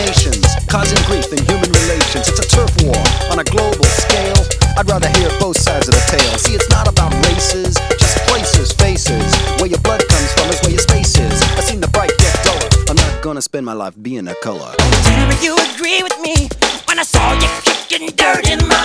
nations, causing grief in human relations. It's a turf war on a global scale. I'd rather hear both sides of the tale. See, it's not about races, just places, faces. Where your blood comes from is where your space is. I seen the bright get duller. I'm not gonna spend my life being a color. Tell me you agree with me when I saw you kicking dirt in my